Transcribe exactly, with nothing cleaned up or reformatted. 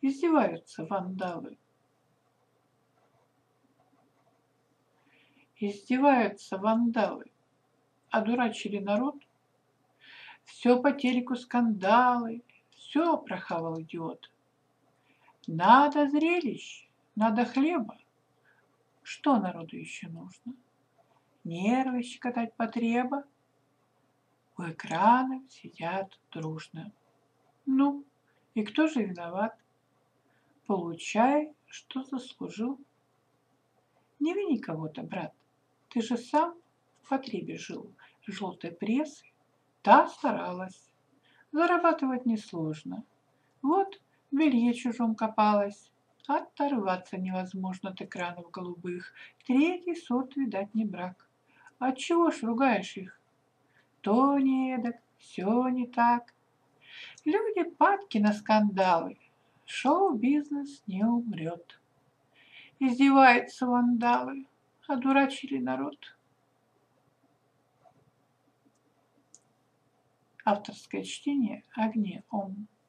Издеваются вандалы. Издеваются вандалы. Одурачили народ. Все по телеку скандалы. Все прохавал идиот. Надо зрелищ, надо хлеба. Что народу еще нужно? Нервы щекотать потреба. У экранов сидят дружно. Ну, и кто же виноват? Получай, что заслужил. Не вини кого-то, брат. Ты же сам в потребе жил. Желтой прессы та старалась. Зарабатывать несложно. Вот в белье чужом копалась. Оторваться невозможно от экранов голубых. Третий сорт, видать, не брак. Отчего ж ругаешь их? То не эдак, все не так. Люди падки на скандалы. Шоу-бизнес не умрет. Издеваются вандалы. Одурачили народ. Авторское чтение Агния Ом.